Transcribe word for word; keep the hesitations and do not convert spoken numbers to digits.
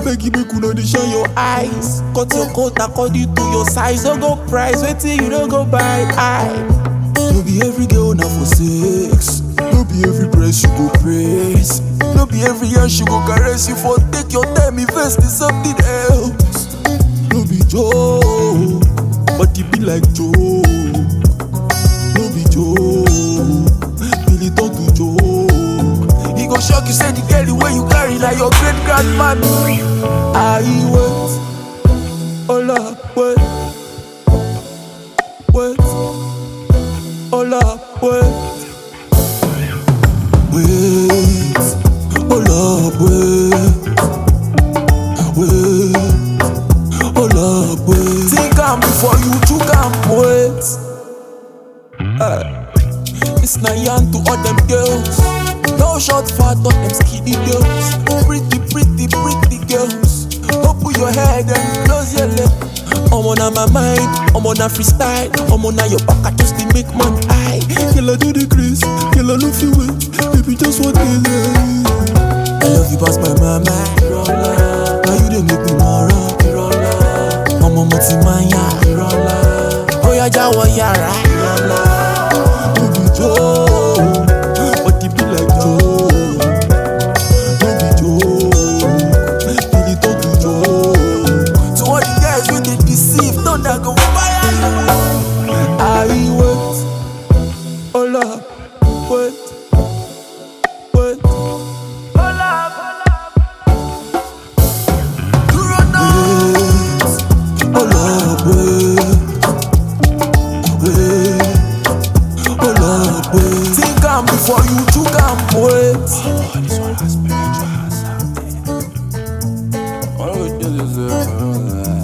beg you make una dey shine your eyes. Cut your coat according to your size. Don't go price, wait till you don't go buy. I no be every girl na for sex. No be every breast you go praise. No be every hand she go caress you for. Take your time, invest in something else. No be joke, but it be like joke. No be joke, till it turn to joke. He go shock you, say the girl the way you carry like your great grandmother. I wait, hola, wait, wait, hola, wait. Wait, hold up, wait, wait, hold up, wait. Think am before you chook am, wait. Uh, it's Nayan to all them girls. No short fat on them skinny girls. Pretty, pretty, pretty girls. Open your head and close your lips. I'm on my mind, I'm on a freestyle. I'm on your back, just to make man eye. Kill I do the grace, kill I love you wait. Baby, just what they say. I love you past my mama. Now you don't make me more up. Mama mati maya. Oh ya jawa yara. Baby Joe, but it be like Joe. Baby Joe, till it turn to Joe. To all the guys when they deceive, don't that go fire you. I wait, hola, wait, wait, hola, you run now. Wait, hola, wait, wait, hola, wait. Think am before you chook am, wait. Oh, this one has spiritual. What do we do this?